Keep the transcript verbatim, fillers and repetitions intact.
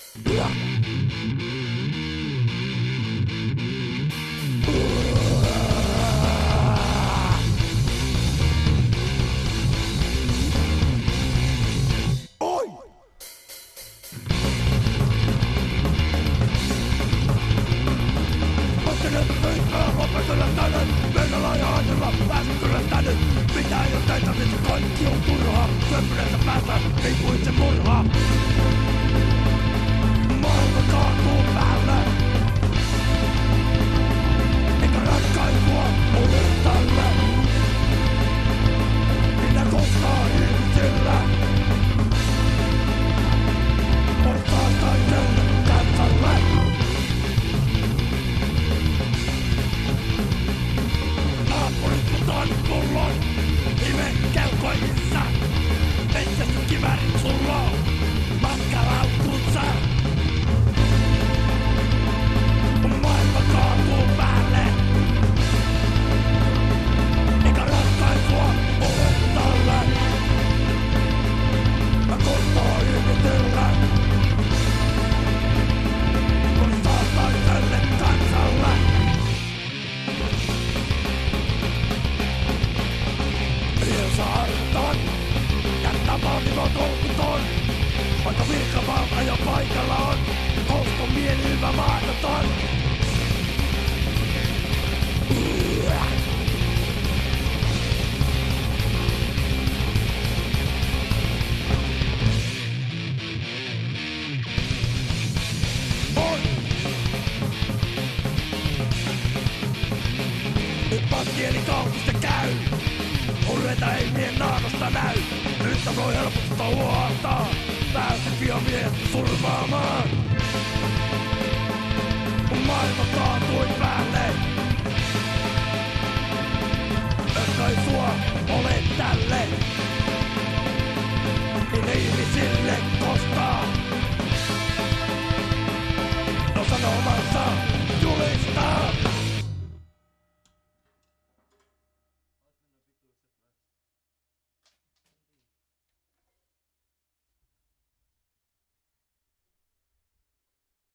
Pitää jo teitä, nyt kaikki on turhaa. Syöpyneessä päässä, ei kuin se murhaa. Maailma kaatuu päälle. Eikä ratkaisua ole tälle. Minä koskaan ihmisillä. Portaan taitelle kansalle. Naapurit mutaan pullon. Nimen kelkoissa. Metsästä kiväärit sulloo. Matkalaukkunsa. Maailma kaatuu päälle. Eikä ratkaisua ole tälle. Mä kohtaan ihmetellä. Portaan taitelle kansalle. Ilsa hartaan, jättää maailman kolkuton. Vaikka virkavalta jo paikalla on, koska mielihyvä mahdoton. On! Nyt vaan kieli kaupista käy. Urreita ei mien naamasta näy. Nyt voi helposta huoltaa. Pääset viomiehet surmaamaan.